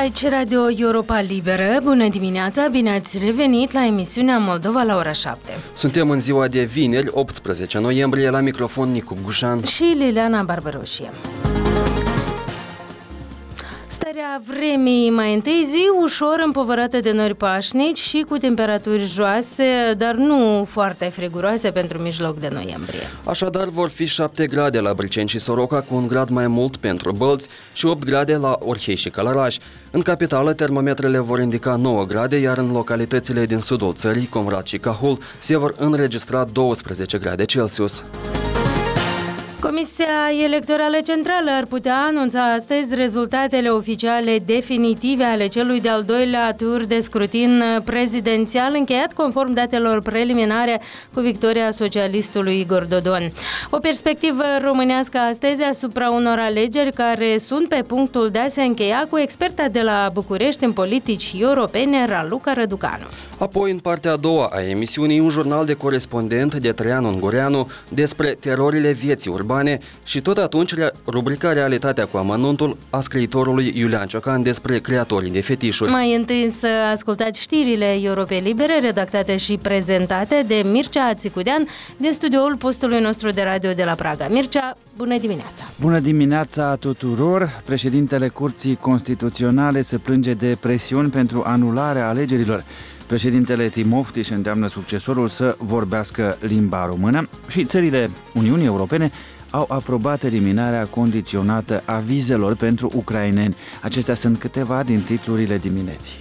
Aici Radio Europa Liberă. Bună dimineața, bine ați revenit la emisiunea Moldova la ora 7. Suntem în ziua de vineri, 18 noiembrie, la microfon Nicu Gușan și Liliana Barbaroșie. Starea vremii mai întâi, zi ușor împovărată de nori pașnici și cu temperaturi joase, dar nu foarte friguroase pentru mijloc de noiembrie. Așadar vor fi 7 grade la Briceni și Soroca, cu 1 grad mai mult pentru Bălți și 8 grade la Orhei și Călăraș. În capitală, termometrele vor indica 9 grade, iar în localitățile din sudul țării, Comrat și Cahul, se vor înregistra 12 grade Celsius. Comisia Electorală Centrală ar putea anunța astăzi rezultatele oficiale definitive ale celui de-al doilea tur de scrutin prezidențial, încheiat conform datelor preliminare cu victoria socialistului Igor Dodon. O perspectivă românească astăzi asupra unor alegeri care sunt pe punctul de a se încheia, cu experta de la București în politici europene, Raluca Răducanu. Apoi, în partea a doua a emisiunii, un jurnal de corespondent de Traian Ungureanu despre terorile vieții urbane și tot atunci rubrica Realitatea cu amănuntul a scriitorului Iulian Ciocan despre creatorii de fetișuri. Mai întâi să ascultați știrile Europei Libere, redactate și prezentate de Mircea Țicudean din studioul postului nostru de radio de la Praga. Mircea, bună dimineața! Bună dimineața tuturor! Președintele Curții Constituționale se plânge de presiuni pentru anularea alegerilor. Președintele Timofti își îndeamnă succesorul să vorbească limba română și țările Uniunii Europene au aprobat eliminarea condiționată a vizelor pentru ucraineni. Acestea sunt câteva din titlurile dimineții.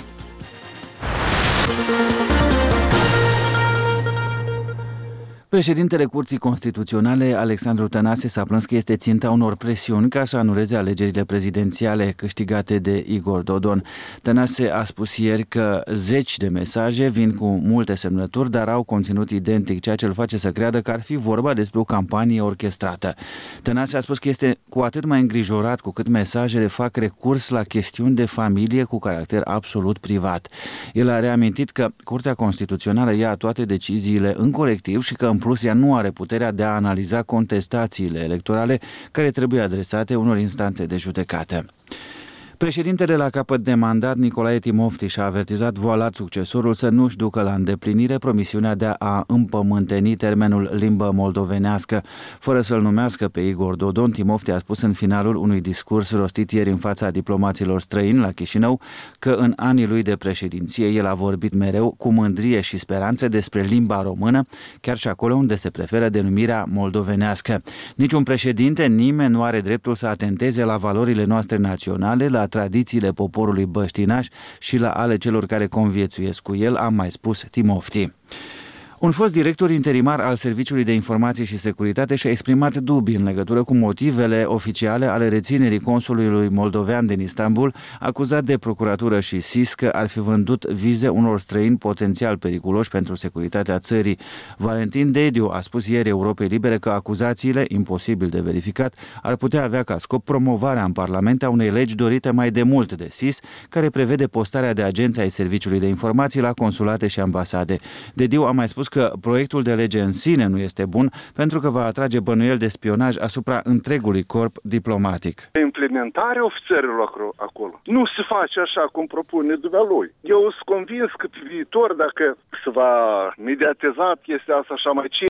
Președintele Curții Constituționale, Alexandru Tănase, s-a plâns că este ținta unor presiuni ca să anuleze alegerile prezidențiale câștigate de Igor Dodon. Tănase a spus ieri că 10 de mesaje vin cu multe semnături, dar au conținut identic, ceea ce îl face să creadă că ar fi vorba despre o campanie orchestrată. Tănase a spus că este cu atât mai îngrijorat cu cât mesajele fac recurs la chestiuni de familie cu caracter absolut privat. El a reamintit că Curtea Constituțională ia toate deciziile în colectiv și că în plus ea nu are puterea de a analiza contestațiile electorale care trebuie adresate unor instanțe de judecată. Președintele la capăt de mandat, Nicolae Timofti, și-a avertizat voalat succesorul să nu-și ducă la îndeplinire promisiunea de a împământeni termenul limbă moldovenească. Fără să-l numească pe Igor Dodon, Timofti a spus în finalul unui discurs rostit ieri în fața diplomaților străini la Chișinău că în anii lui de președinție el a vorbit mereu cu mândrie și speranță despre limba română, chiar și acolo unde se preferă denumirea moldovenească. Niciun președinte, nimeni nu are dreptul să atenteze la valorile noastre naționale, la tradițiile poporului băștinaș și la ale celor care conviețuiesc cu el, a mai spus Timofti. Un fost director interimar al Serviciului de Informații și Securitate și-a exprimat dubii în legătură cu motivele oficiale ale reținerii consulului moldovean din Istanbul, acuzat de procuratură și SIS că ar fi vândut vize unor străini potențial periculoși pentru securitatea țării. Valentin Dediu a spus ieri Europei Libere că acuzațiile, imposibil de verificat, ar putea avea ca scop promovarea în Parlament a unei legi dorite mai de mult de SIS, care prevede postarea de agenți ai Serviciului de Informații la consulate și ambasade. Dediu a mai spus că proiectul de lege în sine nu este bun pentru că va atrage bănuieli de spionaj asupra întregului corp diplomatic. Implementarea ofițerilor acolo nu se face așa cum propune dumnealui. Eu sunt convins că pe viitor, dacă se va mediatiza chestia asta așa mai